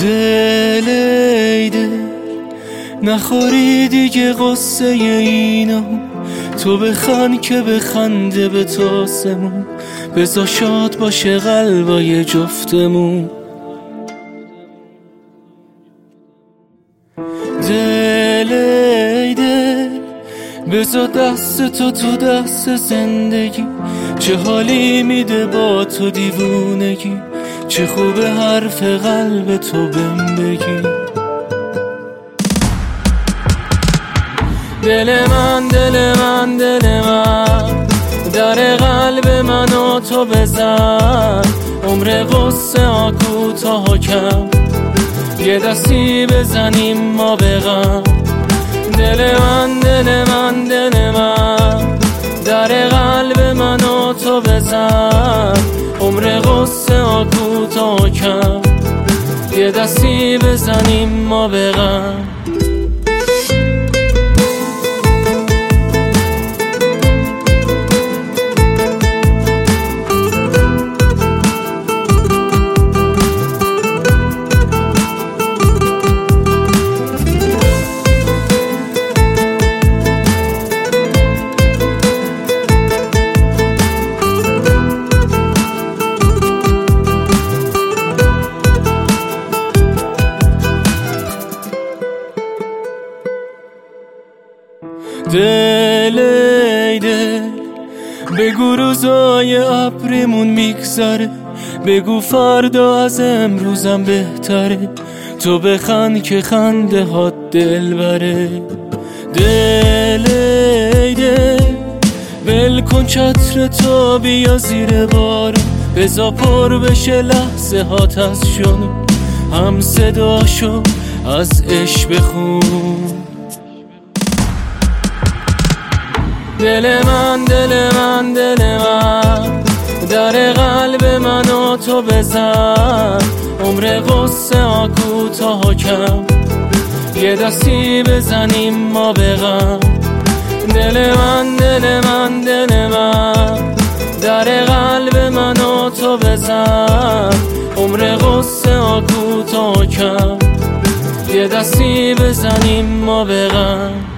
دل ای دل نخوری دیگه قصه اینو، تو بخند که بخنده به تاسمون، بذار شاد باشه قلبای جفتمون. دل ای دل بذار دست تو دست زندگی، چه حالی میده با تو دیوونگی، چه خوبه حرف قلب تو بهم بگی. دل من دل من دل من در قلب من و تو بزن، عمر قصه ها کوتاه کم، یه دستی بزنیم ما به غم. دل من دل من دل من در قلب من و تو بزن، عمر قصه ها کوتاه کم، یه دستی بزنیم ما به غم. دل ای دل بگو روزای ابریمون میگذره، بگو فردا از امروزم بهتره، تو بخند که خنده هات دل بره. دل ای دل ول کن چتر تو بیا زیر بارون، بزا پر بشه لحظه هات از شنو، هم صداشو از عشق بخون. دل من دل من دل من در قلب من و تو بزن، عمر قصه ها کوتاه کم، یه دستی بزنیم ما به غم. دل من دل من دل من در قلب من و تو بزن، عمر قصه ها کوتاه کم، یه دستی بزنیم ما به غم.